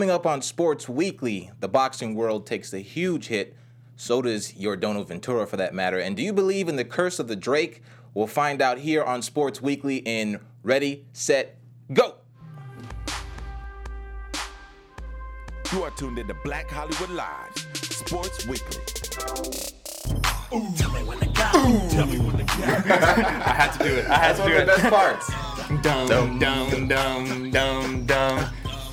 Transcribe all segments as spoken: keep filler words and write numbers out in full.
Coming up on Sports Weekly, the boxing world takes a huge hit. So does Yordono Ventura, for that matter. And do you believe in the curse of the Drake? We'll find out here on Sports Weekly in Ready, Set, Go. You are tuned into Black Hollywood Live, Sports Weekly. Ooh. Tell me when to go. Ooh. Tell me when to go. I had to do it. I had That's to one do of the it. best parts. Dum, dum, dum, dum, dum, dum.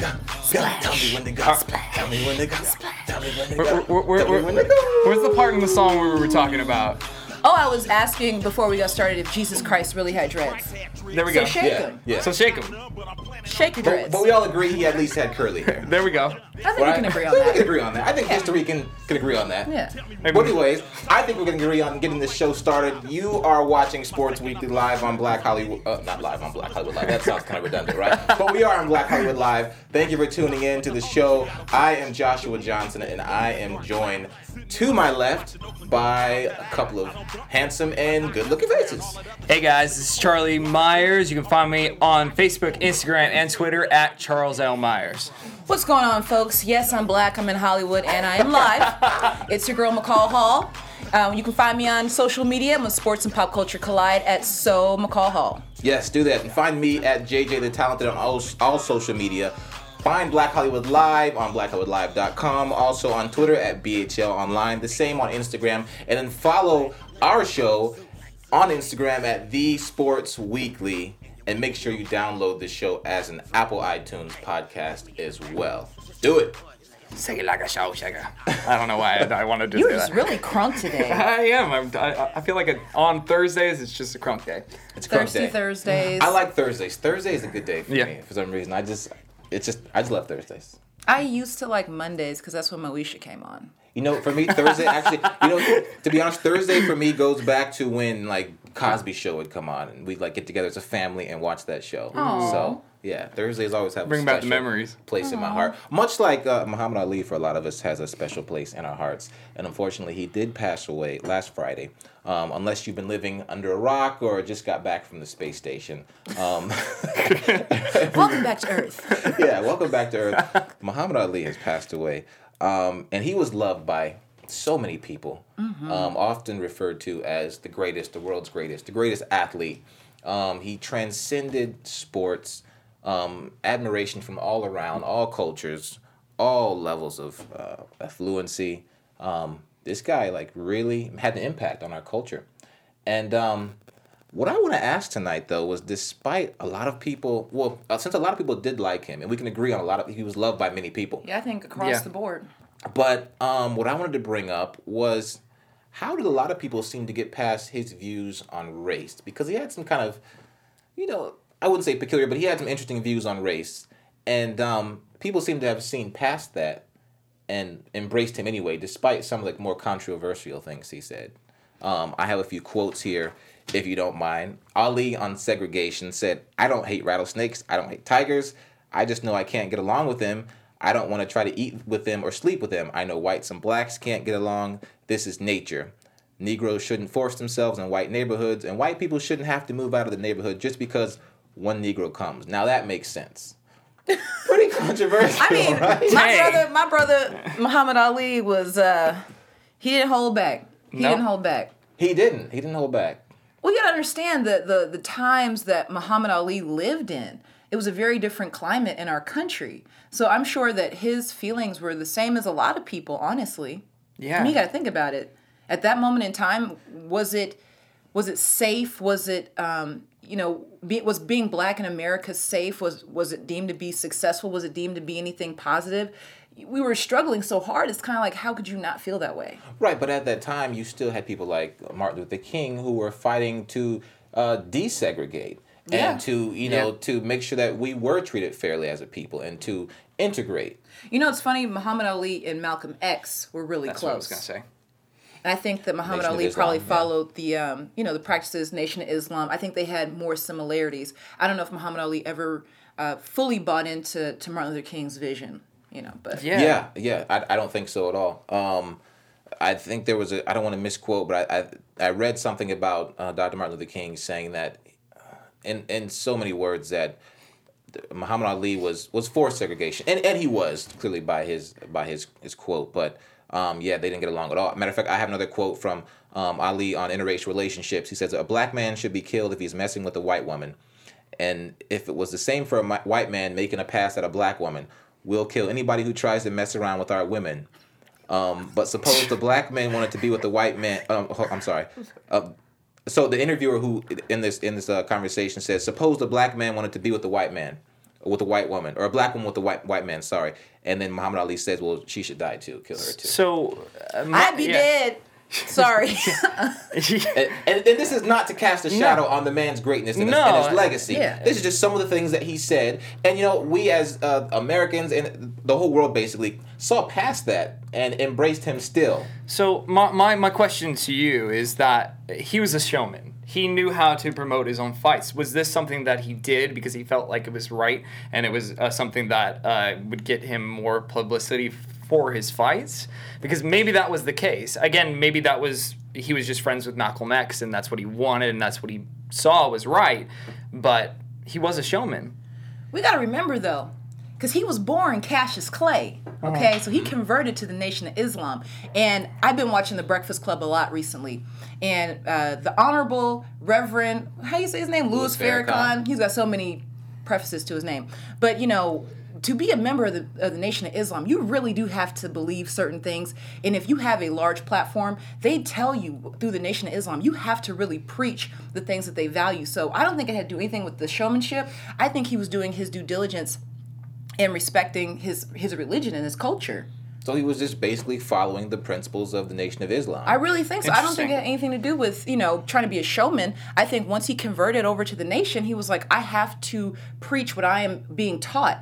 Tell me when to go. Tell me when to go. Tell me when to go. Where, where, Tell me where, when to go. where's the part in the song where we were talking about? Oh, I was asking before we got started if Jesus Christ really had dreads. There we So go. shake Yeah, them. yeah. So shake him. Shake your But, dreads. but we all agree he at least had curly hair. There we go. I think we Right? can agree I on think we that. can agree on that. I think Yeah. history can, can agree on that. Yeah. But anyways, I think we're going to agree on getting this show started. You are watching Sports Weekly live on Black Hollywood. Uh, not live on Black Hollywood Live. That sounds kind of redundant, right? But we are on Black Hollywood Live. Thank you for tuning in to the show. I am Joshua Johnson, and I am joined to my left by a couple of handsome and good-looking faces. Hey guys, this is Charlie Myers. You can find me on Facebook, Instagram, and Twitter at Charles L. Myers. What's going on, folks? Yes, I'm black. I'm in Hollywood, and I am live. It's your girl, McCall Hall. Um, you can find me on social media. I'm on Sports and Pop Culture Collide at So McCall Hall. Yes, do that. And find me at J J the Talented on all, all social media. Find Black Hollywood Live on black hollywood live dot com. Also on Twitter at B H L Online. The same on Instagram. And then follow our show on Instagram at The Sports Weekly. And make sure you download the show as an Apple iTunes podcast as well. Do it. Say it like a show shaker. I don't know why I, I wanted to You say were just that. really crunk today. I am. I'm, I, I feel like a, on Thursdays it's just a crunk day. It's a crunk Thirsty day. Thursdays. I like Thursdays. Thursday is a good day for Yeah. me for some reason. I just, it's just, I just love Thursdays. I used to like Mondays because that's when Moesha came on. You know, for me, Thursday actually, you know, to be honest, Thursday for me goes back to when like Cosby Show would come on and we'd like get together as a family and watch that show. Aw. So yeah, Thursdays always have Bring a back the special memories. place in my heart. Much like uh, Muhammad Ali, for a lot of us, has a special place in our hearts. And unfortunately, he did pass away last Friday. Um, unless you've been living under a rock or just got back from the space station. Um, Welcome back to Earth. yeah, welcome back to Earth. Muhammad Ali has passed away. Um, and he was loved by so many people, Mm-hmm. um, often referred to as the greatest, the world's greatest, the greatest athlete. Um, he transcended sports, um, admiration from all around, all cultures, all levels of uh, affluency. Um, this guy, like, really had an impact on our culture. And um, what I want to ask tonight, though, was despite a lot of people, well, uh, since a lot of people did like him, and we can agree on a lot of, he was loved by many people. Yeah, I think across Yeah. the board. But um, what I wanted to bring up was how did a lot of people seem to get past his views on race? Because he had some kind of, you know, I wouldn't say peculiar, but he had some interesting views on race. And um, people seem to have seen past that and embraced him anyway, despite some of the more controversial things he said. Um, I have a few quotes here, if you don't mind. Ali on segregation said, "I don't hate rattlesnakes. I don't hate tigers. I just know I can't get along with them. I don't want to try to eat with them or sleep with them. I know whites and blacks can't get along. This is nature. Negroes shouldn't force themselves in white neighborhoods, and white people shouldn't have to move out of the neighborhood just because one Negro comes." Now that makes sense. Pretty controversial, I mean, right? my Dang. brother, my brother Muhammad Ali was, uh, he didn't hold back. He No. didn't hold back. He didn't. He didn't hold back. Well, you gotta understand the, the, the times that Muhammad Ali lived in. It was a very different climate in our country. So I'm sure that his feelings were the same as a lot of people, honestly. Yeah. I mean, you gotta think about it. At that moment in time, was it was it safe? Was it um, you know, be, was being black in America safe? Was was it deemed to be successful? Was it deemed to be anything positive? We were struggling so hard. It's kind of like, how could you not feel that way? Right, but at that time, you still had people like Martin Luther King who were fighting to uh, desegregate Yeah. and to, you know, Yeah. to make sure that we were treated fairly as a people and to integrate. You know, it's funny. Muhammad Ali and Malcolm X were really That's close. what I was going to say. And I think that Muhammad Nation of Ali Islam, probably yeah. followed the, um, you know, the practices, Nation of Islam. I think they had more similarities. I don't know if Muhammad Ali ever uh, fully bought into to Martin Luther King's vision, you know, but Yeah. Yeah, yeah, I, I don't think so at all. Um, I think there was a, I don't want to misquote, but I, I, I read something about uh, Doctor Martin Luther King saying that, uh, in, in so many words, that Muhammad Ali was was for segregation, and and he was clearly by his by his his quote, but um, yeah, they didn't get along at all. Matter of fact, I have another quote from um, Ali on interracial relationships. He says, "A black man should be killed if he's messing with a white woman, and if it was the same for a mi- white man making a pass at a black woman, we'll kill anybody who tries to mess around with our women. Um, but suppose the black man wanted to be with the white man. Um, ho- I'm sorry." Uh, So the interviewer who in this in this uh, conversation says, suppose the black man wanted to be with the white man, or with a white woman, or a black woman with a white white man. Sorry, and then Muhammad Ali says, well, she should die too, kill her too. So uh, my, I'd be yeah. dead. Sorry. and, and, and this is not to cast a shadow no. on the man's greatness and, no. his, and his legacy. Yeah. This is just some of the things that he said, and you know, we as uh, Americans and the whole world basically saw past that and embraced him still. So my, my my question to you is that he was a showman. He knew how to promote his own fights. Was this something that he did because he felt like it was right, and it was uh, something that uh, would get him more publicity for his fights? Because maybe that was the case. Again, maybe that was he was just friends with Malcolm X, and that's what he wanted, and that's what he saw was right. But he was a showman. We got to remember, though, because he was born Cassius Clay, okay? Uh-huh. So he converted to the Nation of Islam. And I've been watching The Breakfast Club a lot recently. And uh, the Honorable Reverend, how do you say his name? Louis, Louis Farrakhan. Farrakhan. He's got so many prefaces to his name. But, you know, to be a member of the, of the Nation of Islam, you really do have to believe certain things. And if you have a large platform, they tell you through the Nation of Islam, you have to really preach the things that they value. So I don't think it had to do anything with the showmanship. I think he was doing his due diligence and respecting his, his religion and his culture. So he was just basically following the principles of the Nation of Islam. I really think so. I don't think it had anything to do with, you know, trying to be a showman. I think once he converted over to the nation, he was like, I have to preach what I am being taught.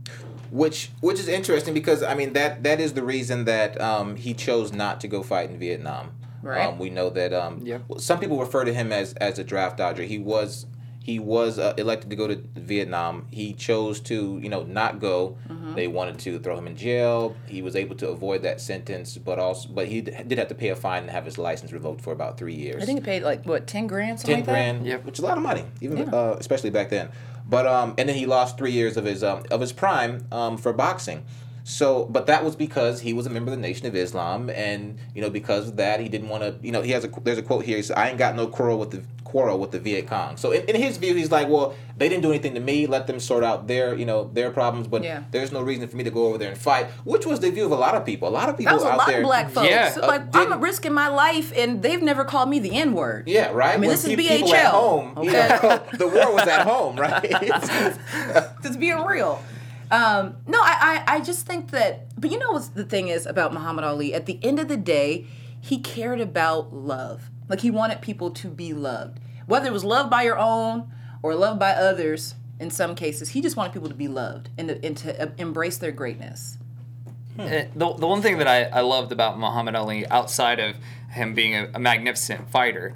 Which which is interesting because, I mean, that that is the reason that um, he chose not to go fight in Vietnam. Right. Um, we know that um, yeah. some people refer to him as, as a draft dodger. He was he was uh, elected to go to Vietnam. He chose to, you know, not go. Mm-hmm. They wanted to throw him in jail. He was able to avoid that sentence, but also but he did have to pay a fine and have his license revoked for about three years. I think he paid like what ten grand, something ten like grand, that? yeah, which is a lot of money, even Yeah. uh, especially back then. But um, and then he lost three years of his um, of his prime um, for boxing. So, but that was because he was a member of the Nation of Islam, and you know, because of that, he didn't want to. You know, he has a there's a quote here. He said, "I ain't got no quarrel with the quarrel with the Viet Cong." So, in, in his view, he's like, "Well, they didn't do anything to me. Let them sort out their you know their problems, but yeah. there's no reason for me to go over there and fight." Which was the view of a lot of people. A lot of people that was a out lot there. of black folks. Yeah. So, like, Uh, I'm risking my life, and they've never called me the N word. Yeah, right. I mean, when this is pe- B H L. People at home, Okay. you know, the war was at home, right? Just being real. Um, no, I, I, I just think that, but you know what the thing is about Muhammad Ali? At the end of the day, he cared about love. Like, he wanted people to be loved. Whether it was loved by your own or loved by others, in some cases, he just wanted people to be loved and to, and to uh, embrace their greatness. Hmm. The, the one thing that I, I loved about Muhammad Ali, outside of him being a, a magnificent fighter,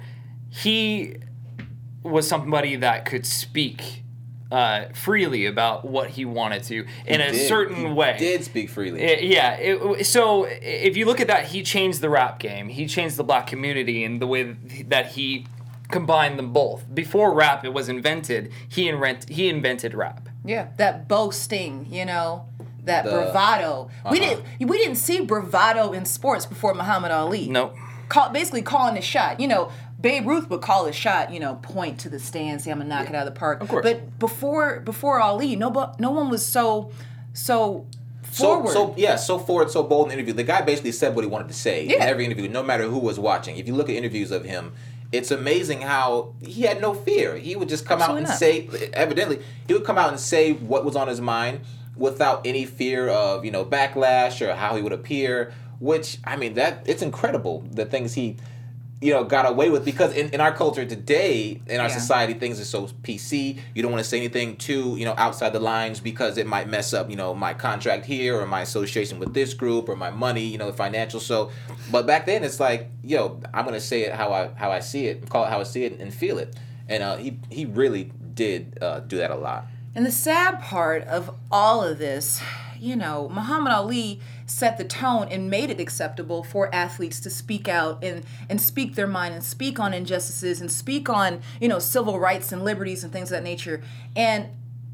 he was somebody that could speak Uh, freely about what he wanted to in He a did. certain he way. Did speak freely. It, yeah. It, so if you look at that, he changed the rap game. He changed the black community in the way that he combined them both. Before rap it was invented, he invent he invented rap. Yeah, that boasting, you know, that The- bravado. Uh-huh. We didn't we didn't see bravado in sports before Muhammad Ali. Nope. Call, basically calling a shot. You know, Babe Ruth would call a shot, you know, point to the stand, say I'm gonna knock Yeah. it out of the park. Of course. But before before Ali, no no one was so so So, forward. so yeah, so forward, so bold in the interview. The guy basically said what he wanted to say in Yeah. every interview, no matter who was watching. If you look at interviews of him, it's amazing how he had no fear. He would just come Absolutely out and say, evidently, he would come out and say what was on his mind without any fear of, you know, backlash or how he would appear, which, I mean, that it's incredible, the things he, you know, got away with, because in, in our culture today, in our Yeah. society, things are so P C. You don't want to say anything too, you know, outside the lines because it might mess up, you know, my contract here or my association with this group or my money, you know, financial. So, but back then it's like, yo, I'm gonna say it how I how I see it, call it how I see it, and feel it. And uh, he he really did uh, do that a lot. And the sad part of all of this, you know, Muhammad Ali set the tone and made it acceptable for athletes to speak out and, and speak their mind and speak on injustices and speak on, you know, civil rights and liberties and things of that nature. And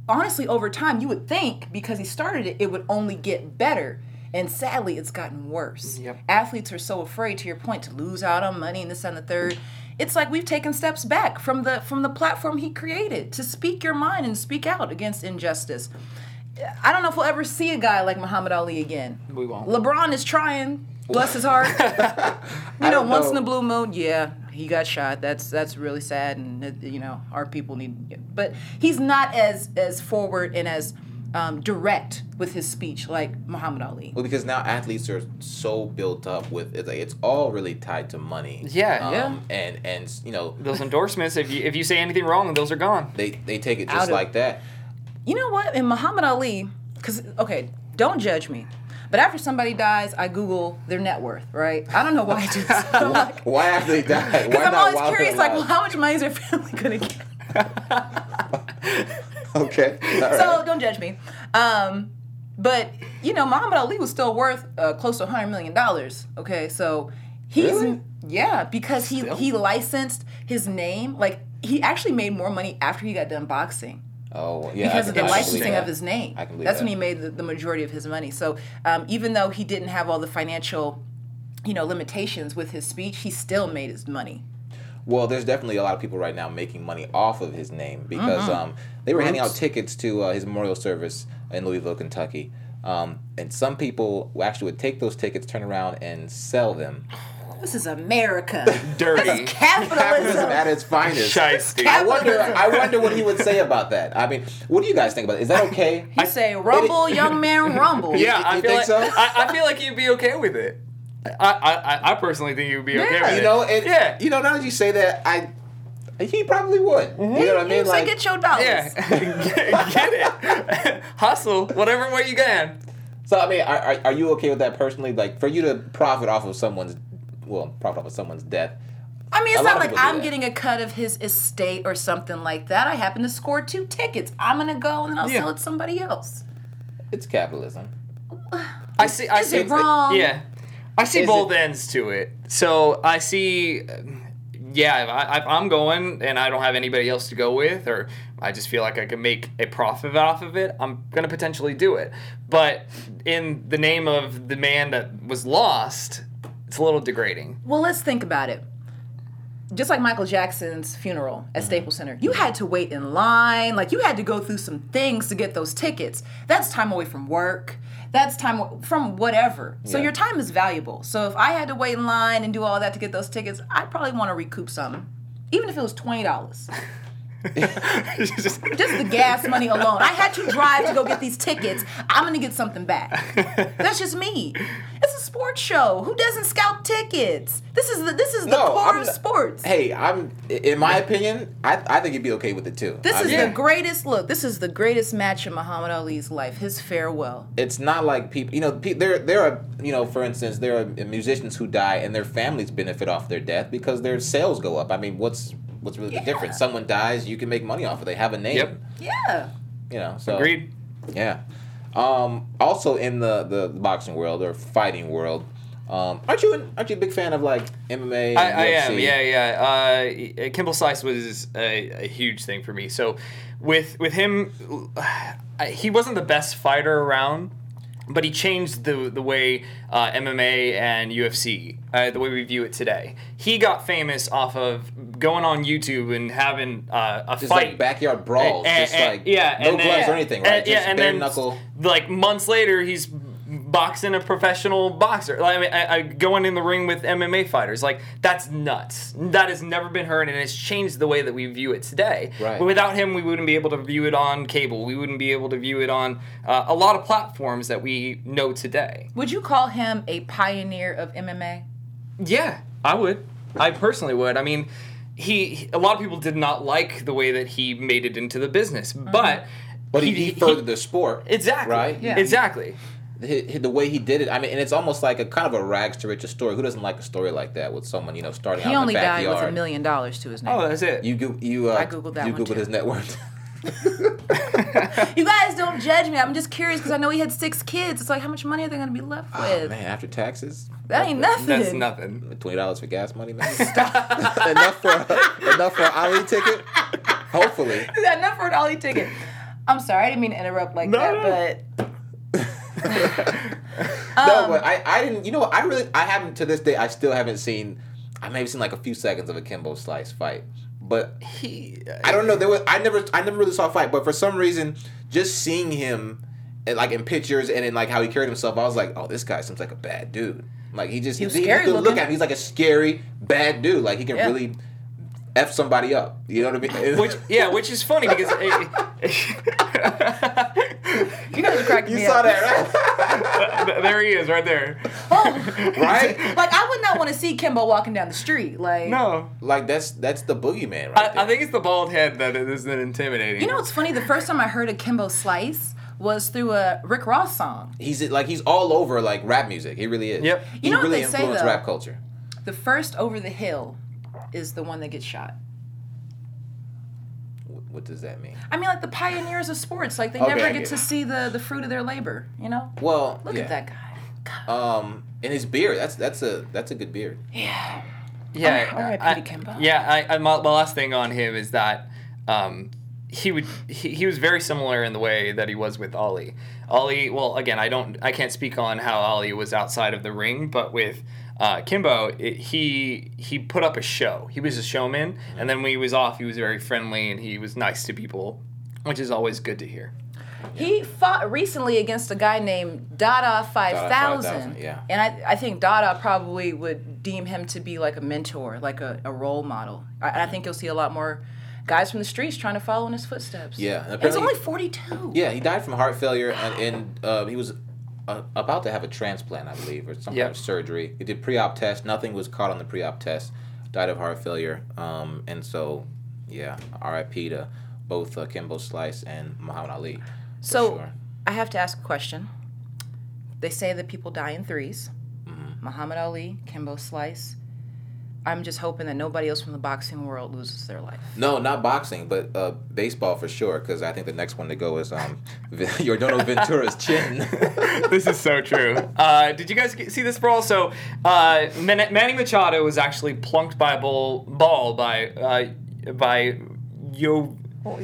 honestly, over time, you would think because he started it, it would only get better. And sadly, it's gotten worse. Yep. Athletes are so afraid, to your point, to lose out on money and this and the third. It's like we've taken steps back from the from the platform he created to speak your mind and speak out against injustice. I don't know if we'll ever see a guy like Muhammad Ali again. We won't. LeBron is trying, bless his heart. you know, don't once know. in the blue moon, yeah, he got shot. That's that's really sad, and it, you know, our people need. But he's not as as forward and as um, direct with his speech like Muhammad Ali. Well, because now athletes are so built up with it's, like, it's all really tied to money. Yeah, um, yeah. And and you know Those endorsements, if you if you say anything wrong, those are gone. they they take it Out just of- like that. You know what? In Muhammad Ali, because, okay, don't judge me. But after somebody dies, I Google their net worth, right? I don't know why I do this. I'm like, Why after they die? Why because I'm not always while they're curious, like, well, alive? how much money is their family going to get? Okay. All right. So don't judge me. Um, but, you know, Muhammad Ali was still worth uh, close to one hundred million dollars, okay? So he's, Really? yeah, because he, Still? he licensed his name. Like, he actually made more money after he got done boxing. Oh yeah. Because I of can- the I can believe licensing that. of his name. I can believe That's that. when he made the, the majority of his money. So um, even though he didn't have all the financial, you know, limitations with his speech, he still made his money. Well, there's definitely a lot of people right now making money off of his name because Mm-hmm. um, they were handing out Groups. tickets to uh, his memorial service in Louisville, Kentucky. Um, and some people actually would take those tickets, turn around, and sell them. This is America. Dirty. This is Capitalism capitalism. at its finest. Shiesty. I wonder. Capitalism. I wonder what he would say about that. I mean, what do you guys think about it? Is that okay? He say, rumble, young man, rumble. Yeah, You- I you feel think like so? I, I feel like you'd be okay with it. I I, I- I personally think you'd be okay Yeah. with You it. know, and yeah, you know, now that you say that, I he probably would. You know what I He mean? was like, get your dollars. yeah. get, get it. Hustle whatever way you can. So I mean, are, are are you okay with that personally? Like, for you to profit off of someone's, well, profit off of someone's death. I mean, it's A lot not of like people do I'm that. getting a cut of his estate or something like that. I happen to score two tickets. I'm going to go and then I'll Yeah. sell it to somebody else. It's capitalism. I see. I Is see. it wrong? Yeah, I see Is both it- ends to it. So I see. Yeah, if, I, if I'm going and I don't have anybody else to go with, or I just feel like I can make a profit off of it, I'm gonna potentially do it. But in the name of the man that was lost, it's a little degrading. Well, let's think about it. Just like Michael Jackson's funeral at Staples Center, you had to wait in line. Like, you had to go through some things to get those tickets. That's time away from work. That's time from whatever. So Yeah. your time is valuable. So if I had to wait in line and do all that to get those tickets, I'd probably want to recoup something. Even if it was twenty dollars. Just the gas money alone. I had to drive to go get these tickets. I'm going to get something back. That's just me. It's a sports show. Who doesn't scalp tickets? This is the this is the No, core I'm of not- sports. Hey, I'm in my opinion, I I think you'd be okay with it too. This I is mean, the greatest look. This is the greatest match in Muhammad Ali's life. His farewell. It's not like people, you know, pe- there there are, you know, for instance, there are musicians who die and their families benefit off their death because their sales go up. I mean, what's what's really Yeah. the difference? Someone dies, you can make money off it. They have a name. Yep. Yeah. You know, so Agreed. Yeah. Um, also in the, the boxing world or fighting world, um, aren't you an, aren't you a big fan of like M M A? And I, I U F am, C? yeah, yeah. Uh, Kimball Slice was a, a huge thing for me. So, with with him, uh, he wasn't the best fighter around, but he changed the the way uh, M M A and U F C, uh, the way we view it today. He got famous off of going on YouTube and having uh, a Just fight. like backyard brawls, And- just and- like yeah, no and then- gloves or anything, right? And, yeah, just and bare then knuckle. like months later, he's boxing a professional boxer. Like, I mean, I, I going in the ring with M M A fighters. Like, that's nuts. That has never been heard, and it's changed the way that we view it today. Right. But without him, we wouldn't be able to view it on cable. We wouldn't be able to view it on uh, a lot of platforms that we know today. Would you call him a pioneer of M M A? Yeah, I would. I personally would. I mean, he, he a lot of people did not like the way that he made it into the business, but But he, he furthered the sport. exactly Right? Yeah. exactly. He- he- the way he did it, I mean, and it's almost like a kind of a rags to riches story. Who doesn't like a story like that with someone, you know, starting He out only in the died backyard? with a million dollars to his name. Oh, that's it. You go, you uh, I Googled that you one, Googled too. his net worth. You guys don't judge me. I'm just curious because I know he had six kids. It's like, how much money are they going to be left Oh, with? man, after taxes, That ain't nothing. That's nothing. twenty dollars for gas money, man. enough for enough for an Ali ticket. Hopefully, He got enough for an Ollie ticket. I'm sorry, I didn't mean to interrupt like No, that, no. but no, but I, I didn't. You know what? I really I haven't to this day. I still haven't seen. I maybe seen like a few seconds of a Kimbo Slice fight, but He, I don't know. There was I never I never really saw a fight, but for some reason, just seeing him, and like in pictures and in like how he carried himself, I was like, oh, this guy seems like a bad dude. Like he just He was he, scary you look looking. at him, he's like a scary bad dude. Like he can Yeah. really F somebody up. You know what I mean? which yeah, which is funny because you guys are cracking you me saw up. uh, that, there he is, right there. right? right? Like I would not want to see Kimbo walking down the street. Like No, Like that's that's the boogeyman right I, there. I think it's the bald head that is intimidating. You know what's funny? The first time I heard of Kimbo Slice was through a Rick Ross song. he's like he's all over like rap music. He really is. Yep. He You know what really they say, influenced though? rap culture. The first Over the Hill is the one that gets shot. Wh- What does that mean? I mean, like the pioneers of sports, like they Okay, never I get get to it. see the, the fruit of their labor, you know? Well, Look yeah. at that guy. Um, and his beard. That's that's a that's a good beard. Yeah. Yeah, R I P I- to Kimbo. Yeah, I, I, my, my last thing on him is that um, he would he, he was very similar in the way that he was with Ali. Ali, well, again, I don't I can't speak on how Ali was outside of the ring, but with uh, Kimbo, it, he he put up a show. He was a showman, and then when he was off, he was very friendly and he was nice to people, which is always good to hear. He fought recently against a guy named Dada five thousand. five thousand, yeah. And I, I think Dada probably would deem him to be like a mentor, like a, a role model. I, I think you'll see a lot more guys from the streets trying to follow in his footsteps. Yeah, and And he's apparently- only forty-two. Yeah, he died from heart failure, and, and uh, he was uh, about to have a transplant, I believe, or some Yep. kind of surgery. He did pre-op test. Nothing was caught on the pre-op test. Died of heart failure. Um, and so, yeah, R I P to both uh, Kimbo Slice and Muhammad Ali. For So sure. I have to ask a question. They say that people die in threes. Mm-hmm. Muhammad Ali, Kimbo Slice. I'm just hoping that nobody else from the boxing world loses their life. No, not boxing, but uh, baseball for sure. Because I think the next one to go is um, Yordono Ventura's chin. This is so true. Uh, did you guys get, see this brawl? So uh, Man- Manny Machado was actually plunked by a ball, ball by uh, by Yo.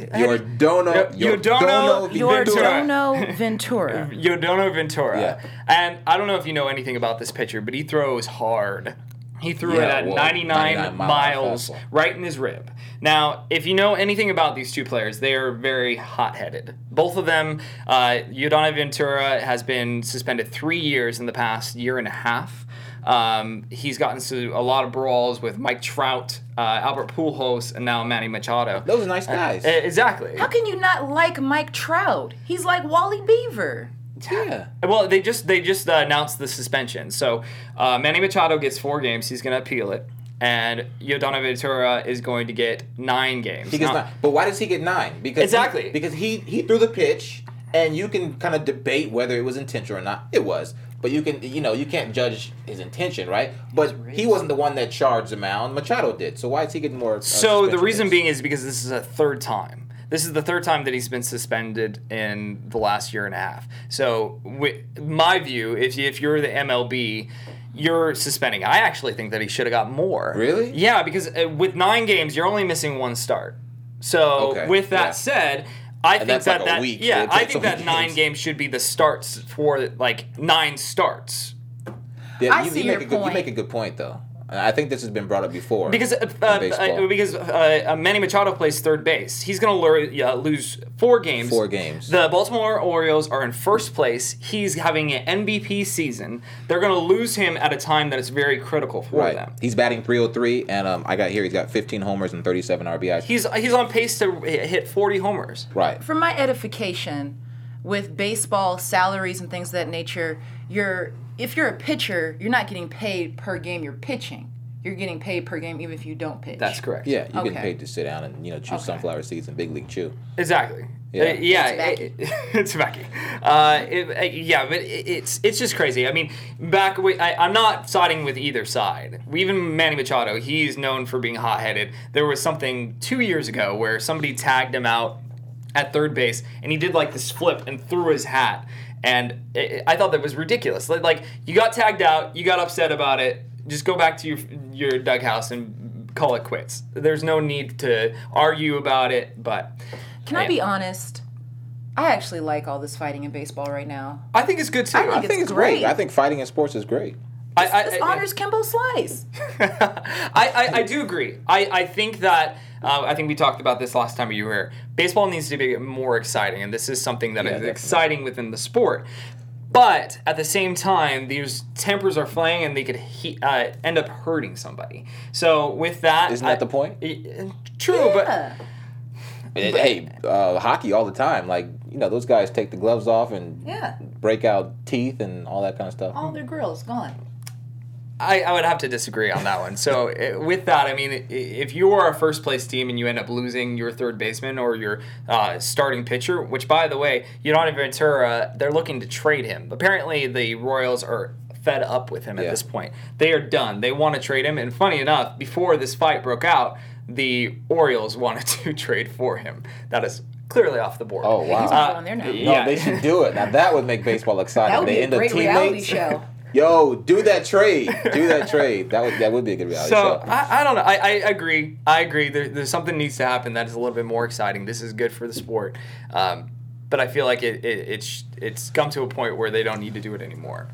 Yordono, Yordono Yordono Ventura. Yordono Ventura. Yordono Ventura. Yeah. And I don't know if you know anything about this pitcher, but he throws hard. He threw it Yeah, at well, ninety-nine, ninety-nine mile miles, fastball. right in his rib. Now, if you know anything about these two players, they are very hot-headed. Both of them, uh, Yordono Ventura has been suspended three years in the past year and a half. Um, he's gotten into a lot of brawls with Mike Trout, uh, Albert Pujols, and now Manny Machado. Those are nice guys. Uh, exactly. How can you not like Mike Trout? He's like Wally Beaver. yeah. Well, they just they just uh, announced the suspension. So uh, Manny Machado gets four games. He's going to appeal it, and Yordono Ventura is going to get nine games. He gets Now- nine. But why does he get nine? Because Exactly. he, because he he threw the pitch, and you can kind of debate whether it was intentional or not. It was, but you can you know you can't judge his intention, right? But he wasn't the one that charged the mound. Machado did. So why is he getting more? Uh, So the suspension reason days? being is because this is a third time. This is the third time that he's been suspended in the last year and a half. So, wi- my view, if if you're the M L B, you're suspending. I actually think that he should have got more. Really? Yeah, because uh, with nine games, you're only missing one start. So, Okay, with that yeah. said, I think that's that like a that week. yeah, It I takes think so that many nine games. games should be the starts for like nine starts. Yeah, I you, see you make your a good, You point. make a good point though. I think this has been brought up before. Because uh, in uh, baseball. uh, because uh, uh, Manny Machado plays third base, he's going to uh, lose four games. Four games. The Baltimore Orioles are in first place. He's having an M V P season. They're going to lose him at a time that is very critical for right. them. He's batting three oh three, and um, I got here. He's got fifteen homers and thirty-seven R B Is. He's he's on pace to hit forty homers. right. For my edification, with baseball salaries and things of that nature, you're if you're a pitcher, you're not getting paid per game you're pitching. You're getting paid per game even if you don't pitch. That's correct. Yeah, you Okay. get paid to sit down and you know chew Okay. sunflower seeds and big league chew. Exactly. Yeah. Uh, yeah, It's it- it's Becky. Uh, it, uh, yeah, but it, it's it's just crazy. I mean, back wi- I, I'm not siding with either side. Even Manny Machado, he's known for being hot-headed. There was something two years ago where somebody tagged him out at third base, and he did like this flip and threw his hat. And it, I thought that was ridiculous. Like, like you got tagged out, you got upset about it. Just go back to your your dughouse and call it quits. There's no need to argue about it. But Can I yeah. be honest? I actually like all this fighting in baseball right now. I think it's good too. I think I think it's it's great. great. I think fighting in sports is great. I, I, This I- honors Kimbo Slice. I, I, I do agree. I, I think that, uh, I think we talked about this last time you were here. Baseball needs to be more exciting, and this is something that Yeah, is definitely. exciting within the sport. But at the same time, these tempers are flaying, and they could he, uh, end up hurting somebody. So with that, Isn't that I- the point? I- true, but Yeah. It- hey, uh, hockey all the time. Like, you know, those guys take the gloves off and Yeah. break out teeth and all that kind of stuff. All their grills gone. I, I would have to disagree on that one. So uh, with that, I mean, i- if you are a first place team and you end up losing your third baseman or your uh, starting pitcher, which by the way, Yonatan Ventura, they're looking to trade him. Apparently, the Royals are fed up with him at Yeah. this point. They are done. They want to trade him. And funny enough, before this fight broke out, the Orioles wanted to trade for him. That is clearly off the board. Oh, wow. He's Uh, on there now. No, yeah. they should do it. Now, that would make baseball exciting. That would they be a end up great reality teammates. show. Yo, do that trade. Do that trade. That would that would be a good reality So show. I, I don't know. I, I agree. I agree. There, there's something needs to happen that is a little bit more exciting. This is good for the sport, um, but I feel like it, it it's it's come to a point where they don't need to do it anymore.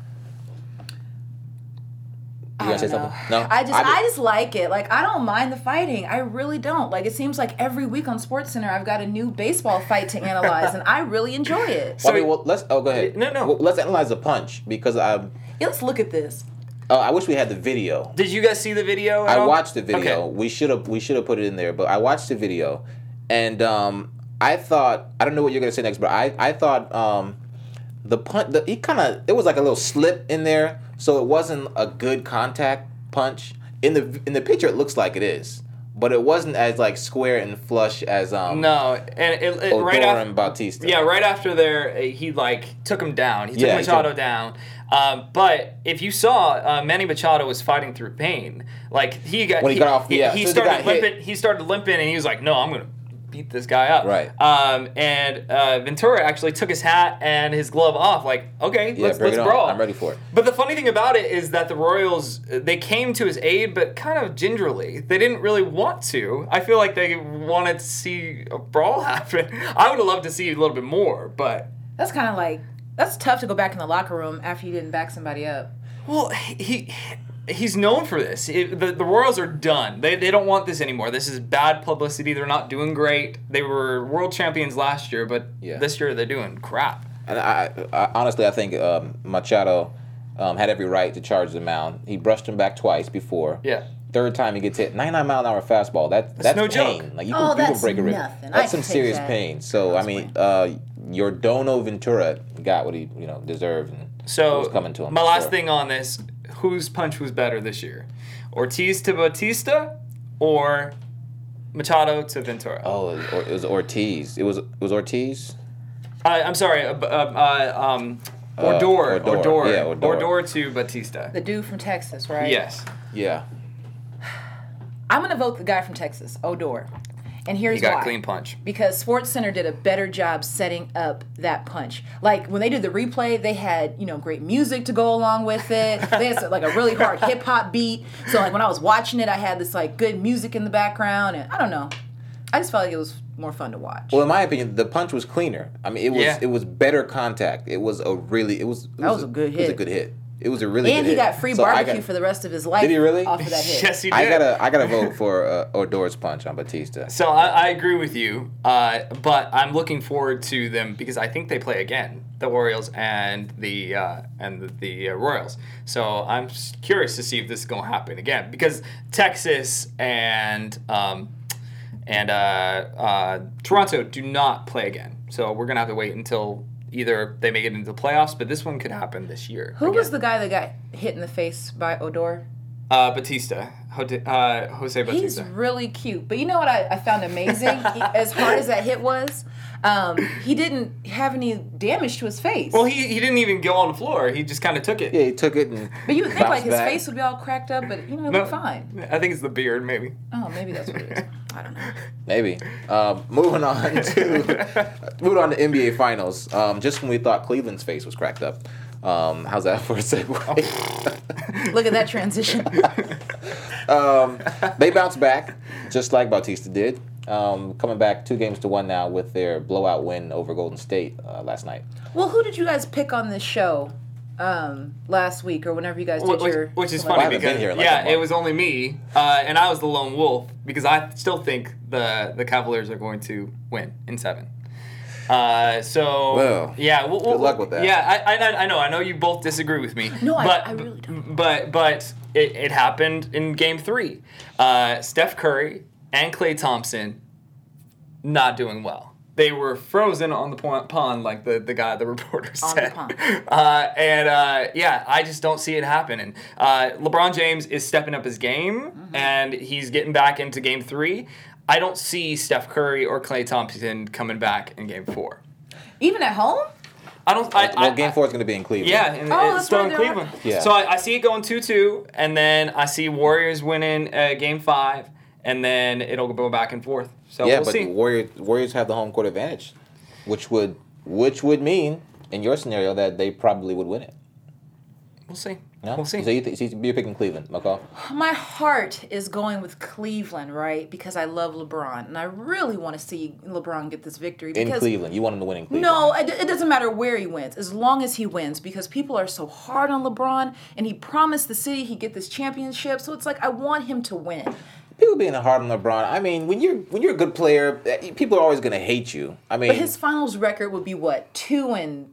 You gonna say I don't something? know. No, I just I I, did- just like it. Like I don't mind the fighting. I really don't. Like it seems like every week on SportsCenter I've got a new baseball fight to analyze, and I really enjoy it. Well, I So- mean, well, let's. Oh, go ahead. No, no. Well, let's analyze the punch because I. Yeah, let's look at this. Uh, I wish we had the video. Did you guys see the video? at I all? watched the video. Okay. We should have we should have put it in there, but I watched the video, and um, I thought I don't know what you're gonna say next, but I I thought um, the punch the, he kind of there was like a little slip in there, so it wasn't a good contact punch. In the in the picture, it looks like it is, but it wasn't as like square and flush as um No, and it, it, Odor right after. and Bautista. Yeah, right after there, uh, he like took him down. He took Yeah, he Machado took- down. Um, but if you saw, uh, Manny Machado was fighting through pain. Like he got When he got off- He, yeah, he as soon as he started got hit- limping. He started limping, and he was like, "No, I'm gonna beat this guy up." Right. Um, and uh, Ventura actually took his hat and his glove off. Like, okay, Yeah, let's bring let's it on. brawl. I'm ready for it. But the funny thing about it is that the Royals, they came to his aid, but kind of gingerly. They didn't really want to. I feel like they wanted to see a brawl happen. I would have loved to see a little bit more, but That's kind of like that's tough to go back in the locker room after you didn't back somebody up. well, he he's known for this. It, the, the Royals are done. They, they don't want this anymore. This is bad publicity. They're not doing great. They were world champions last year, but Yeah. this year they're doing crap. And I, I honestly, I think um, Machado um, had every right to charge the mound. He brushed him back twice before. Yeah. Third time he gets hit, ninety-nine mile an hour fastball. That that's no pain. joke. Like you Oh, can, you can that's break a rib. nothing. I That's can some take serious that. pain. So I That's mean, fine. uh, your Dono Ventura got what he you know deserved, and it So was coming to him. my for last sure. thing on this: whose punch was better this year, Ortiz to Bautista, or Machado to Ventura? Oh, it was, Or- it was Ortiz. It was it was Ortiz. Uh, I'm sorry, uh, b- uh, uh, um, Uh, Odor, Odor. Odor, Yeah, Odor. Odor to Batista. The dude from Texas, right? Yes, Yeah. I'm gonna vote the guy from Texas, Odor, and here's he got why. a clean punch. Because SportsCenter did a better job setting up that punch. Like when they did the replay, they had you know great music to go along with it. They had like a really hard hip hop beat. So like when I was watching it, I had this like good music in the background, and I don't know. I just felt like it was more fun to watch. Well, in my opinion, the punch was cleaner. I mean, it was Yeah. it was better contact. It was a really it was. It That was a good It was a hit. good hit. It was a really and good he hit. got free So I barbecue got- for the rest of his life. Did he really? Off of that hit. Yes, he did. I gotta I gotta vote for uh, Odor's punch on Batista. So I, I agree with you, uh, but I'm looking forward to them because I think they play again, the Orioles and the uh, and the, the uh, Royals. So I'm s- curious to see if this is going to happen again because Texas and um, and uh, uh, Toronto do not play again. So we're gonna have to wait until either they make it into the playoffs, but this one could happen this year. Who was again. the guy that got hit in the face by Odor? uh, Batista? Jose, uh, Jose He's Batista. really cute. But you know what I, I found amazing? He- as hard as that hit was, um, he didn't have any damage to his face. Well, he, he didn't even go on the floor. He just kind of took it. Yeah, he took it and. but you would think like bounced his back. face would be all cracked up, but you know, it No, looked fine. I think it's the beard, maybe. Oh, maybe that's what it is. I don't know. Maybe. Um, moving on to moving on to N B A Finals. Um, just when we thought Cleveland's face was cracked up. Um, how's that for a segue? Look at that transition. um, they bounced back, just like Bautista did. um, coming back two games to one now with their blowout win over Golden State uh, last night. Well, who did you guys pick on this show um, last week or whenever you guys did Which, your? which is Well, I funny haven't been because here in like a yeah, it month. was only me, uh, and I was the lone wolf because I still think the the Cavaliers are going to win in seven. Uh, so Well, yeah, we'll, good we'll- luck with that. Yeah, I, I I know I know you both disagree with me. No, I- but, I really don't. But but it, it happened in Game Three. Uh, Steph Curry and Klay Thompson not doing well. They were frozen on the pond, pond like the, the guy, the reporter On the said. pond. Uh, and uh, yeah, I just don't see it happening. Uh, LeBron James is stepping up his game, Mm-hmm. and he's getting back into Game Three. I don't see Steph Curry or Klay Thompson coming back in Game Four. Even at home? I don't. I, Well, I, Game I, Four is going to be in Cleveland. Yeah, and Oh, it's that's still right, in they are. Cleveland. Yeah. So I, I see it going two two, and then I see Warriors winning uh, Game Five, and then it'll go back and forth. So yeah, we'll but see. Warriors Warriors have the home court advantage, which would which would mean in your scenario that they probably would win it. We'll see. No? We'll see. So you th- so you're picking Cleveland, McCall? My heart is going with Cleveland, right? Because I love LeBron, and I really want to see LeBron get this victory. In Because Cleveland, you want him to win in Cleveland. No, it, it doesn't matter where he wins, as long as he wins, because people are so hard on LeBron, and he promised the city he'd get this championship. So it's like I want him to win. People being hard on LeBron. I mean, when you're when you're a good player, eh, people are always going to hate you. I mean, But his finals record would be what, two and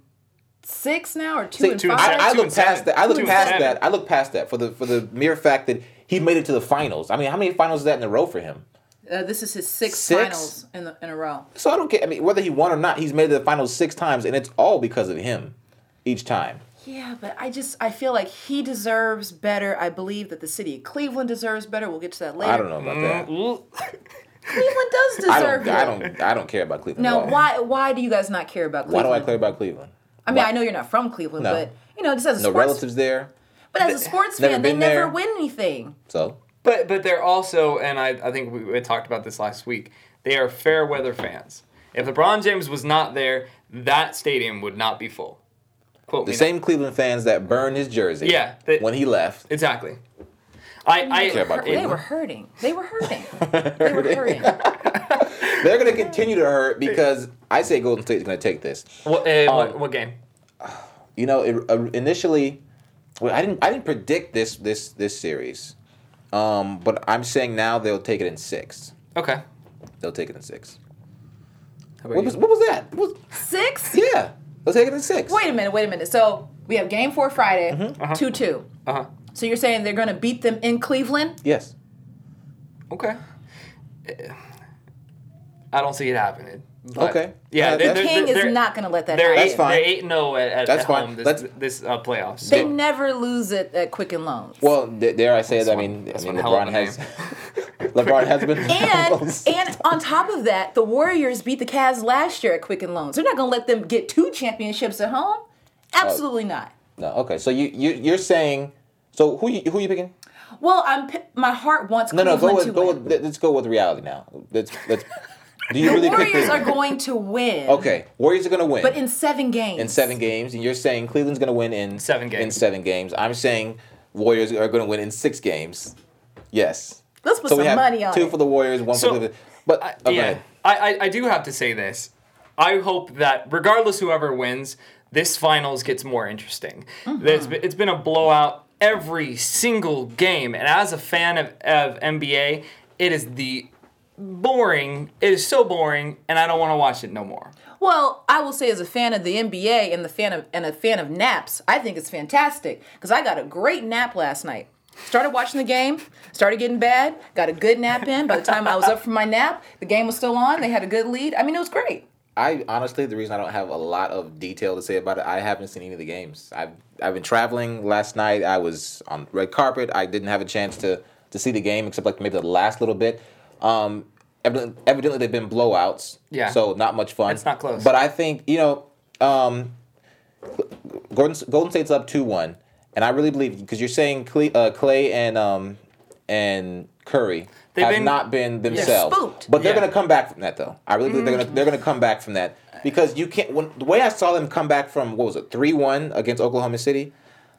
six now, or two see, and two and five? seven. I, I Two look and past seven. that. I look Two and past seven. that. I look past that for the for the mere fact that he made it to the finals. I mean, how many finals is that in a row for him? Uh, this is his sixth Six? finals in the, in a row. So I don't care. I mean, whether he won or not, he's made it to the finals six times, and it's all because of him, each time. Yeah, but I just I feel like he deserves better. I believe that the city of Cleveland deserves better. We'll get to that later. I don't know about that. Ooh. Cleveland does I deserve don't. it. I don't. I don't care about Cleveland. Now, at all. why why do you guys not care about Why Cleveland? do I care about Cleveland? I mean, Why- I know you're not from Cleveland, No. but you know, just as a No sports, relatives there, but as a sports Never fan, they been never there. win anything. so But but they're also, and I, I think we, we talked about this last week, they are fair weather fans. If LeBron James was not there, that stadium would not be full. Quote the me same Cleveland fans that burned his jersey. Yeah, they- when he left. now. Exactly. I, I care about They Cleveland. were hurting. They were hurting. They were hurting. They're going to continue to hurt because I say Golden State is going to take this. What, uh, Um, what, what game? You know, it, uh, initially, well, I didn't. I didn't predict this this this series, um, but I'm saying now they'll take it in six. Okay. They'll take it in six. How about What you? was what was that? What was, Six? yeah, they'll take it in six. Wait a minute. Wait a minute. So we have game four Friday, Mm-hmm. two two. Uh-huh. So you're saying they're going to beat them in Cleveland? Yes. Okay. Uh, I don't see it happening. But Okay. Yeah, Uh, they- that's- they're, King they're, is not going to let that They're happen. That's eight, fine. They're eight and zero at, at, That's at fine. home this Let's- this uh, playoffs. They So- never lose it at Quicken Loans. Well, th- dare I say it? I one- mean, I that's mean, one hell of LeBron a has LeBron has been And and on top of that, the Warriors beat the Cavs last year at Quicken Loans. They're not going to let them get two championships at home. Absolutely not. no. Okay, so you you you're saying so who you who you picking? Well, I'm pi- my heart wants No, no, Cleveland go to with go win. with let's go with reality now. Let's let's. Do you The really pick Warriors are Cleveland? going to win. Okay, Warriors are gonna win. But in seven games. in seven games, and you're saying Cleveland's going to win in Seven games. In seven games, I'm saying Warriors are going to win in six games. Yes. Let's put so we some have money on two it. for the Warriors, one So, for Cleveland. But I, oh, go yeah, ahead. I, I I do have to say this. I hope that regardless whoever wins, this finals gets more interesting. Mm-hmm. It's been, it's been a blowout every single game, and as a fan of, of N B A, it is the boring. It is so boring, and I don't want to watch it no more. Well, I will say as a fan of the N B A and the fan of and a fan of naps, I think it's fantastic because I got a great nap last night. Started watching the game, started getting bad, got a good nap in. By the time I was up from my nap, the game was still on. They had a good lead. I mean, it was great. I honestly, the reason I don't have a lot of detail to say about it, I haven't seen any of the games. I've I've been traveling. Last night I was on red carpet. I didn't have a chance to to see the game except like maybe the last little bit. Um, evidently, evidently they've been blowouts. Yeah. So not much fun. It's not close. But I think you know, um, Golden Golden State's up two one, and I really believe because you're saying Clay, uh, Clay and um and Curry They've have been- not been themselves. spooked. But they're Yeah. going to come back from that, though. I really believe they're going to they're going to come back from that because you can't. When the way I saw them come back from what was it three one against Oklahoma City,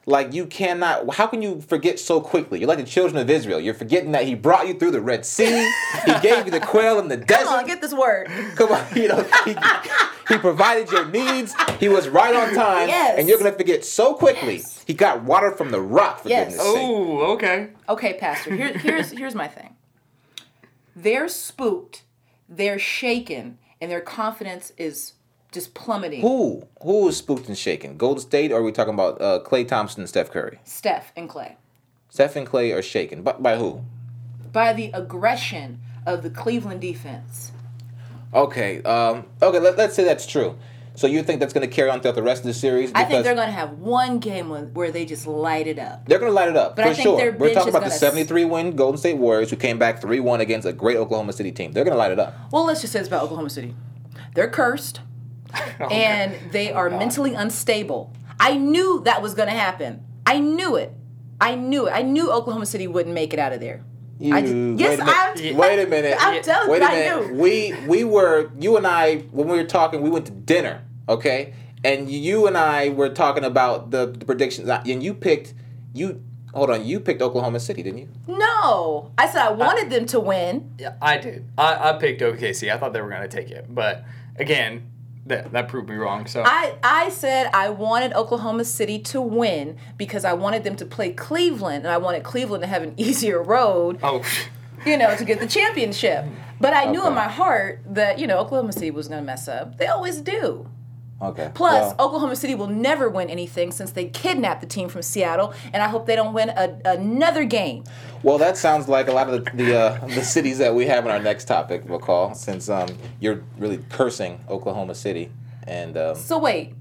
Like, you cannot, how can you forget so quickly? You're like the children of Israel. You're forgetting that he brought you through the Red Sea. He gave you the quail in the desert. Come on, get this word. Come on, you know, he, he provided your needs. He was right on time. Yes. And you're going to forget so quickly. Yes. He got water from the rock, for Yes. goodness sake. Oh, okay. Okay, Pastor, here, here's, here's my thing. They're spooked, they're shaken, and their confidence is just plummeting. Who? Who is spooked and shaken? Golden State, or are we talking about uh, Klay Thompson and Steph Curry? Steph and Klay. Steph and Klay are shaken. But by who? By the aggression of the Cleveland defense. Okay. Um, okay, let, let's say that's true. So you think that's going to carry on throughout the rest of the series? I think they're going to have one game where they just light it up. They're going to light it up, but for I think sure. their We're bench talking is about the gonna seventy-three win Golden State Warriors who came back three one against a great Oklahoma City team. They're going to light it up. Well, let's just say it's about Oklahoma City. They're cursed, okay. and they are oh, mentally unstable. I knew that was going to happen. I knew it. I knew it. I knew Oklahoma City wouldn't make it out of there. You, I just, yes, I'm. Wait a minute. I'm telling wait you, a minute. I knew. We we were you and I when we were talking. We went to dinner, okay, and you and I were talking about the, the predictions, and you picked you. Hold on, you picked Oklahoma City, didn't you? No, I said I wanted I, them to win. Yeah, I did. I, I picked O K C. I thought they were going to take it, but again, that that proved me wrong. So I, I said I wanted Oklahoma City to win because I wanted them to play Cleveland, and I wanted Cleveland to have an easier road. Oh, you know, to get the championship. But I okay. knew in my heart that you know Oklahoma City was going to mess up. They always do. Okay. Plus, well, Oklahoma City will never win anything since they kidnapped the team from Seattle, and I hope they don't win a, another game. Well, that sounds like a lot of the the, uh, the cities that we have in our next topic, McCall, since um, you're really cursing Oklahoma City. And um, so wait,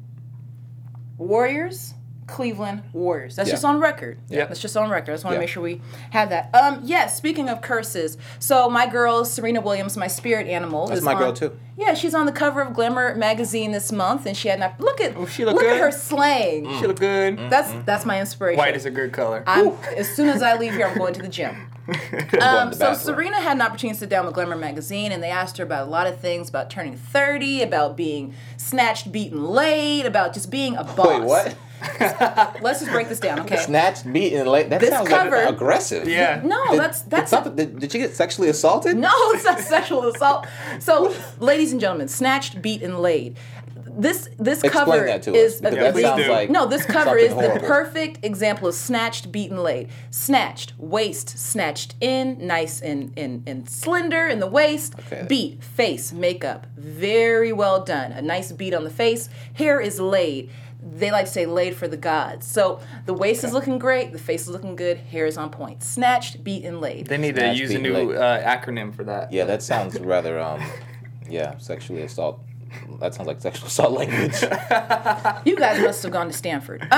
Warriors, Cleveland Warriors. That's yeah. just on record. Yeah, that's just on record. I just want to yeah. make sure we have that. Um, yes. Yeah, speaking of curses, so my girl Serena Williams, my spirit animal, that's is my on, girl too. Yeah, she's on the cover of Glamour magazine this month, and she had not look at oh, she look, look good. at her slang. Mm. She look good. That's that's my inspiration. White is a good color. I'm, as soon as I leave here, I'm going to the gym. um, so Serena had an opportunity to sit down with Glamour magazine, and they asked her about a lot of things, about turning thirty, about being snatched, beaten, laid, about just being a boss. Wait, what? Let's just break this down, okay? Snatched, beaten, laid. That this sounds cover, like aggressive. Yeah. No, did, that's that's. Did, something, did, did she get sexually assaulted? No, it's not sexual assault. So, ladies and gentlemen, snatched, beat, and laid. This this Explain cover that to is us, because a, that please sounds do. like no. This cover is horrible. the perfect example of snatched, beaten, laid. Snatched, waist snatched in, nice and and, and slender in the waist. Okay. Beat, face, makeup, very well done. A nice beat on the face. Hair is laid. They like to say laid for the gods. So the waist okay. is looking great, the face is looking good, hair is on point. Snatched, beat, and laid. They need Snatched, to use beat, a new uh, acronym for that. Yeah, that sounds rather, um, yeah, sexually assault. That sounds like sexual assault language. You guys must have gone to Stanford. Um,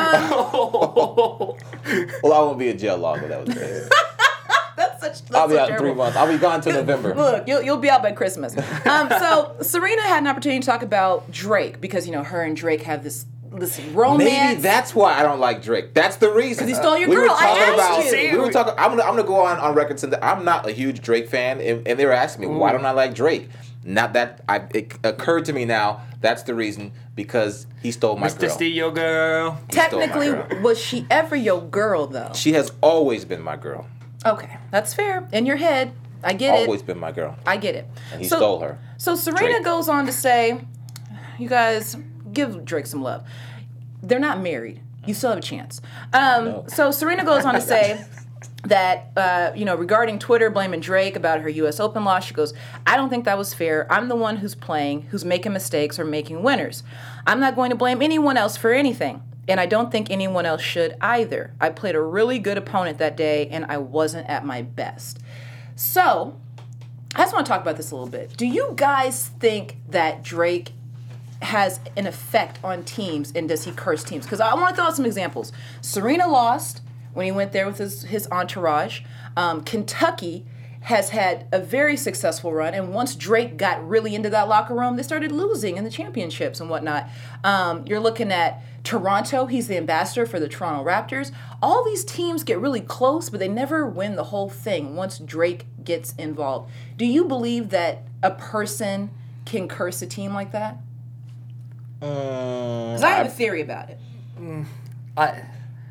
well, I won't be in jail long, but that was crazy. That's such. That's I'll be so out in three terrible. months. I'll be gone till November. Look, you'll you'll be out by Christmas. Um, so Serena had an opportunity to talk about Drake because you know her and Drake have this this romance. Maybe that's why I don't like Drake. That's the reason. Because he stole your we girl. Were talking I asked about, you. We were talking. I'm gonna I'm gonna go on on record saying that I'm not a huge Drake fan, and, and they were asking me Ooh. why don't I like Drake. Not that I. It occurred to me now. That's the reason because he stole my Mister girl. Steal your girl. He stole my Technically, girl. was she ever your girl though? She has always been my girl. Okay, that's fair. In your head, I get it. Always been my girl. I get it. And he so, stole her. So Serena Drake. goes on to say, "You guys give Drake some love. They're not married. You still have a chance." Um, No. So Serena goes on to say that, uh, you know, regarding Twitter blaming Drake about her U S Open loss, she goes, "I don't think that was fair. I'm the one who's playing, who's making mistakes or making winners. I'm not going to blame anyone else for anything. And I don't think anyone else should either. I played a really good opponent that day, and I wasn't at my best." So, I just want to talk about this a little bit. Do you guys think that Drake has an effect on teams, and does he curse teams? Because I want to throw out some examples. Serena lost when he went there with his, his entourage. Um, Kentucky has had a very successful run, and once Drake got really into that locker room, they started losing in the championships and whatnot. Um, you're looking at Toronto. He's the ambassador for the Toronto Raptors. All these teams get really close, but they never win the whole thing once Drake gets involved. Do you believe that a person can curse a team like that? Um, Because I have a theory about it. I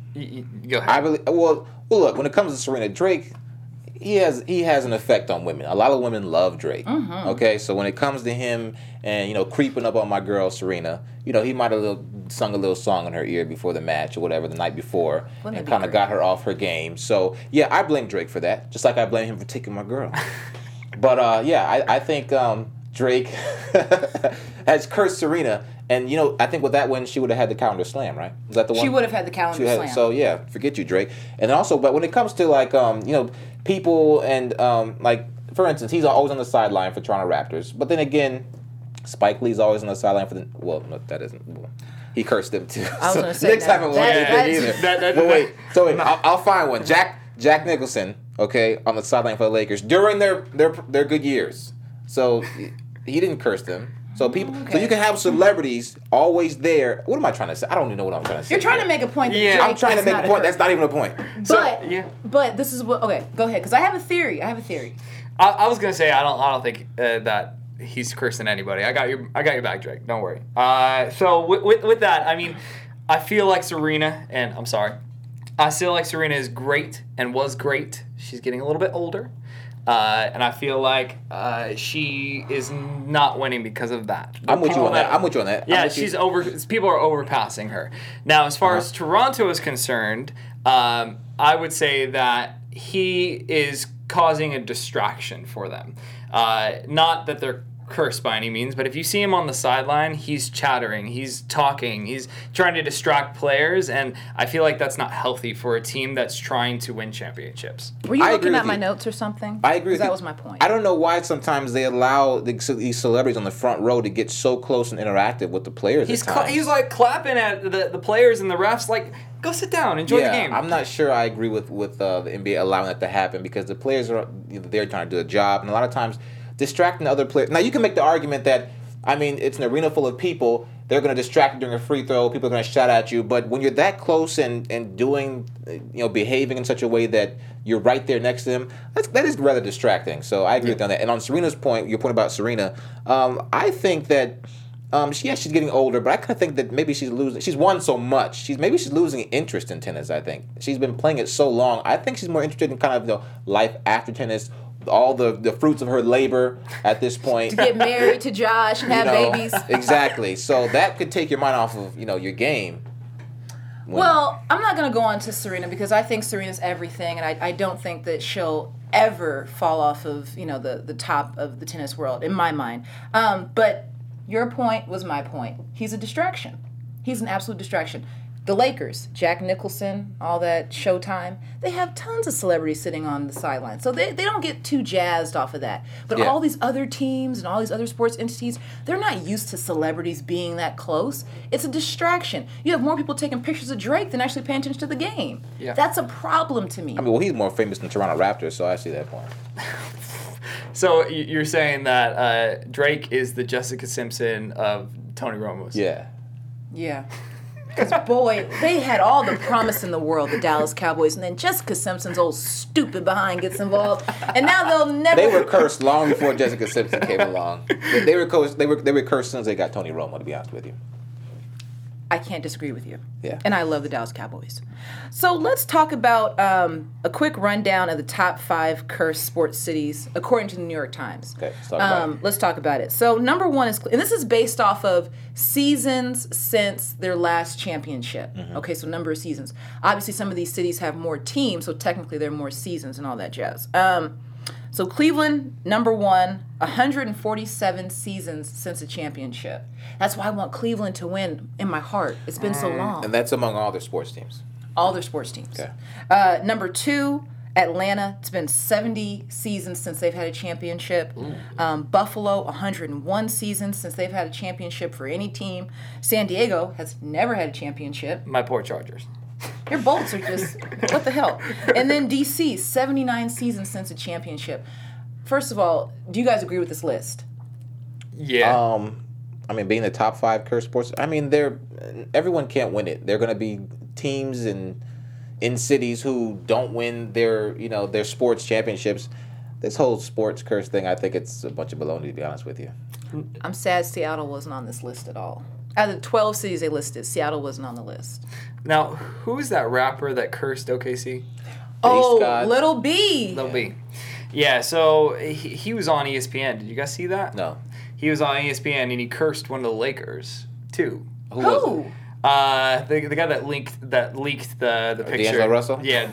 Y- y- Go ahead. I really well. Well, look, when it comes to Serena, Drake, he has he has an effect on women. A lot of women love Drake. Mm-hmm. Okay, so when it comes to him and you know creeping up on my girl Serena, you know he might have little, sung a little song in her ear before the match or whatever the night before, Wouldn't it and be kind of great? got her off her game. So yeah, I blame Drake for that, just like I blame him for taking my girl. But uh, yeah, I I think um, Drake has cursed Serena. And, you know, I think with that win, she would have had the calendar slam, right? Was that the one? She would have had the calendar She had- slam. So, yeah, forget you, Drake. And also, but when it comes to, like, um, you know, people and, um, like, for instance, he's always on the sideline for Toronto Raptors. But then again, Spike Lee's always on the sideline for the, well, no, that isn't, well, he cursed them too. I was So gonna say Knicks that- haven't won that- anything that's- either. that- that- but wait, so wait, I'll, I'll find one. Jack Jack Nicholson, okay, on the sideline for the Lakers during their their their good years. So he didn't curse them. So people, so Okay. you can have celebrities always there. What am I trying to say? I don't even know what I'm trying to say. You're trying to make a point. That Yeah. Drake I'm trying to is make a not point. curse. That's not even a point. But yeah. but this is what. Okay, go ahead. Because I have a theory. I have a theory. I, I was gonna say I don't I don't think uh, that he's cursing anybody. I got your I got your back, Drake. Don't worry. Uh, so with, with with that, I mean, I feel like Serena, and I'm sorry, I feel like Serena is great and was great. She's getting a little bit older, uh, and I feel like uh, she is not winning because of that. I'm with you People on that. I'm with you on that. I'm Yeah, with you. she's over. People are overpassing her now. As far Uh-huh. as Toronto is concerned, um, I would say that he is causing a distraction for them. Uh, not that they're cursed by any means, but if you see him on the sideline, he's chattering, he's talking, he's trying to distract players, and I feel like that's not healthy for a team that's trying to win championships. Were you I agree looking with at my you. notes or something? I agree. 'Cause With that you. was my point. I don't know why sometimes they allow the, these celebrities on the front row to get so close and interactive with the players. He's at cla- times. he's like clapping at the, the players and the refs, like, go sit down, enjoy yeah, the game. I'm not sure I agree with with uh, the N B A allowing that to happen because the players are you know, they're trying to do a job, and a lot of times distracting other players. Now you can make the argument that I mean it's an arena full of people. They're going to distract you during a free throw. People are going to shout at you. But when you're that close and, and doing, you know, behaving in such a way that you're right there next to them, that's, that is rather distracting. So I agree with you on that. And on Serena's point, your point about Serena, um, I think that, um, she, yeah, she's getting older, but I kind of think that maybe she's losing. She's won so much. She's maybe she's losing interest in tennis. I think she's been playing it so long. I think she's more interested in kind of the life after tennis. All the, the fruits of her labor at this point. To get married to Josh and you have know, babies. Exactly. So that could take your mind off of, you know, your game. When- Well, I'm not going to go on to Serena because I think Serena's everything, and I, I don't think that she'll ever fall off of, you know, the, the top of the tennis world, in my mind. Um, but your point was my point. He's a distraction. He's an absolute distraction. The Lakers, Jack Nicholson, all that Showtime, they have tons of celebrities sitting on the sideline. So they, they don't get too jazzed off of that. But Yeah. all these other teams and all these other sports entities, they're not used to celebrities being that close. It's a distraction. You have more people taking pictures of Drake than actually paying attention to the game. Yeah. That's a problem to me. I mean, well, he's more famous than Toronto Raptors, so I see that point. So y- you're saying that uh, Drake is the Jessica Simpson of Tony Romo's? Yeah. Yeah. Because, boy, they had all the promise in the world, the Dallas Cowboys, and then Jessica Simpson's old stupid behind gets involved, and now they'll never... They were cursed long before Jessica Simpson came along. They, they were cursed. They were they were cursed as soon as they got Tony Romo. To be honest with you. I can't disagree with you. Yeah. And I love the Dallas Cowboys. So let's talk about um, a quick rundown of the top five cursed sports cities according to the New York Times. Okay, let's talk about um, it. Let's talk about it. So number one is, and this is based off of seasons since their last championship. Mm-hmm. Okay, so number of seasons. Obviously, some of these cities have more teams, so technically they're more seasons and all that jazz. Um, so Cleveland, number one, one hundred forty-seven seasons since a championship. That's why I want Cleveland to win in my heart. It's been so long. And that's among all their sports teams. All their sports teams. Okay. Uh, number two, Atlanta. It's been seventy seasons since they've had a championship. Um, Buffalo, one hundred one seasons since they've had a championship for any team. San Diego has never had a championship. My poor Chargers. Your Bolts are just, what the hell? And then D C, seventy-nine seasons since a championship. First of all, do you guys agree with this list? Yeah. Um, I mean, being the top five cursed sports. I mean, they're everyone can't win it. They're going to be teams in in cities who don't win their you know their sports championships. This whole sports curse thing, I think it's a bunch of baloney. To be honest with you. I'm sad Seattle wasn't on this list at all. Out of the twelve cities they listed, Seattle wasn't on the list. Now, who's that rapper that cursed O K C? Oh, God. Little B. Lil B. Yeah, so he, he was on E S P N. Did you guys see that? No. He was on E S P N and he cursed one of the Lakers too. Who was Who? it? Uh, the the guy that leaked that leaked the the picture. D'Angelo Russell? Yeah.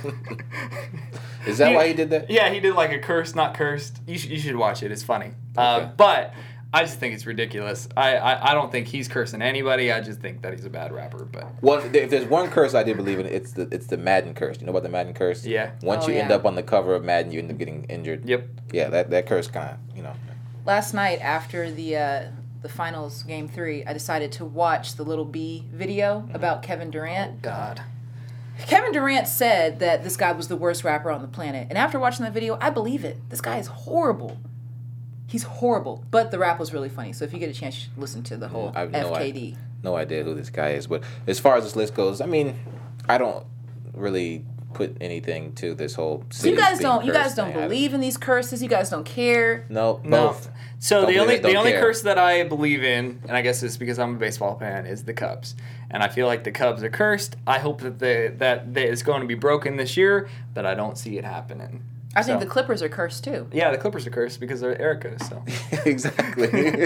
Is that why he did that? Yeah, he did like a curse, not cursed. You should you should watch it. It's funny. Uh, Okay. but I just think it's ridiculous. I, I I don't think he's cursing anybody. I just think that he's a bad rapper. But Well, if there's one curse I do believe in, it's the it's the Madden curse. You know about the Madden curse? Yeah. Once Oh, you end yeah. up on the cover of Madden, you end up getting injured. yep. Yeah, that, that curse kind of, you know. Last night after the uh, the finals game three, I decided to watch the Little B video about Kevin Durant. God. Kevin Durant said that this guy was the worst rapper on the planet. And after watching that video, I believe it. This guy is horrible. He's horrible. But the rap was really funny. So if you get a chance, you should listen to the whole I have no F K idea. D. No idea who this guy is. But as far as this list goes, I mean, I don't really put anything to this whole So you cities guys being don't you guys cursed don't thing. I believe in these curses? You guys don't care? No, No. both. So Don't the believe only it, don't the only care. curse that I believe in, and I guess it's because I'm a baseball fan, is the Cubs. And I feel like the Cubs are cursed. I hope that the that they, it's going to be broken this year, but I don't see it happening. I think So- the Clippers are cursed too. Yeah, the Clippers are cursed because they're Erica. So Exactly.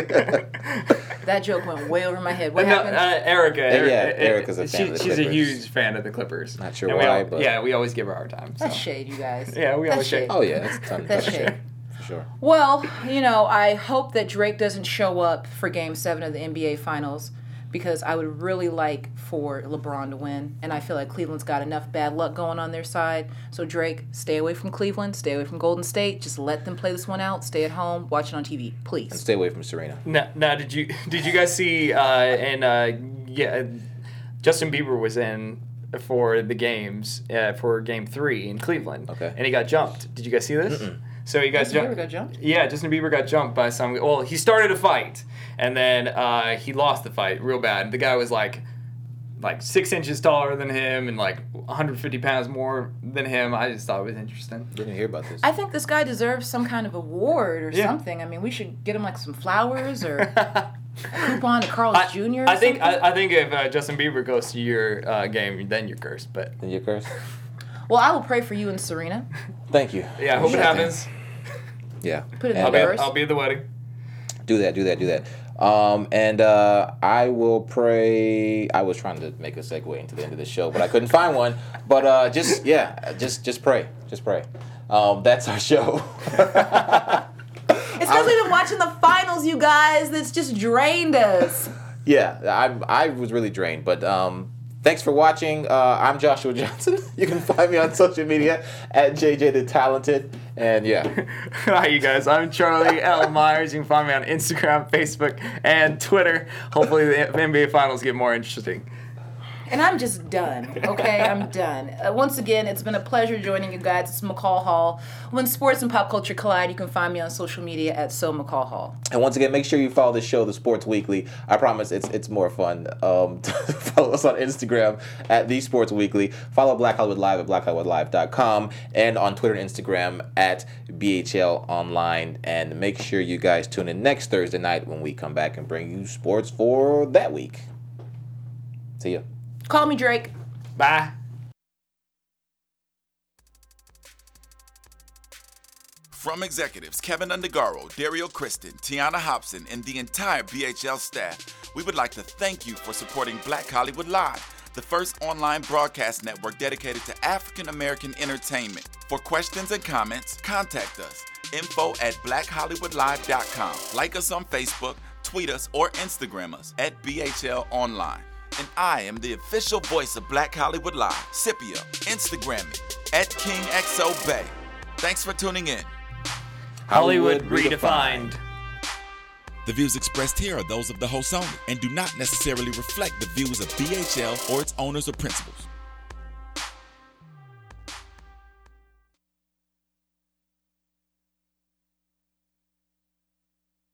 That joke went way over my head. What no, happened? uh, Erica. Yeah, Erica- Erica's a fan she- of the She's a Clippers. huge fan of the Clippers. Not sure And we why, al- but- yeah, we always give her our time. So. That's shade, you guys. Yeah, we That's always shade. shade. Oh, yeah, that's a ton That's of shade. for sure. Well, you know, I hope that Drake doesn't show up for Game Seven of the N B A Finals because I would really like for LeBron to win, and I feel like Cleveland's got enough bad luck going on their side. So Drake, stay away from Cleveland, stay away from Golden State. Just let them play this one out. Stay at home, watch it on T V, And please. stay away from Serena. Now, now, did you did you guys see? Uh, and uh, yeah, Justin Bieber was in for the games uh, for Game Three in Cleveland. Okay. And he got jumped. Did you guys see this? So he got Justin jumped. Bieber got jumped? Yeah, Justin Bieber got jumped by some. Well, he started a fight, and then uh, he lost the fight real bad. The guy was like, like six inches taller than him, and like one hundred fifty pounds more than him. I just thought it was interesting. Didn't hear about this. I think this guy deserves some kind of award or Yeah. something. I mean, we should get him like some flowers or a coupon to Carl's I, Junior or I think something. I, I think if uh, Justin Bieber goes to your uh, game, then you're cursed. But Then you curse? Well, I will pray for you and Serena. Thank you. yeah, I hope it Sure thing. happens. Yeah. Put it in I'll And, be, uh, Verse. I'll be at the wedding. Do that, do that, do that. Um, and uh, I will pray. I was trying to make a segue into the end of the show, but I couldn't find one. But uh, just yeah, just just pray, just pray. Um, that's our show. It's because we've been watching the finals, you guys. That's just drained us. Yeah, I I was really drained, but um, thanks for watching. Uh, I'm Joshua Johnson. You can find me on social media at J J the Talented, and yeah. Hi, you guys. I'm Charlie L. Myers. You can find me on Instagram, Facebook, and Twitter. Hopefully, the N B A Finals get more interesting. And I'm just done, okay? I'm done. Uh, once again, it's been a pleasure joining you guys. It's McCall Hall. When sports and pop culture collide, you can find me on social media at So McCall Hall. And once again, make sure you follow the show, The Sports Weekly. I promise it's it's more fun. Um, follow us on Instagram at The Sports Weekly. Follow Black Hollywood Live at black hollywood live dot com and on Twitter and Instagram at B H L Online. And make sure you guys tune in next Thursday night when we come back and bring you sports for that week. See ya. Call me Drake. Bye. From executives Kevin Undergaro, Dario Kristen, Tiana Hobson, and the entire B H L staff, we would like to thank you for supporting Black Hollywood Live, the first online broadcast network dedicated to African American entertainment. For questions and comments, contact us. Info at black hollywood live dot com. Like us on Facebook, tweet us, or Instagram us at B H L Online. And I am the official voice of Black Hollywood Live, Scipio. Instagram me at King X O Bay. Thanks for tuning in. Hollywood redefined. The views expressed here are those of the host only and do not necessarily reflect the views of B H L or its owners or principals.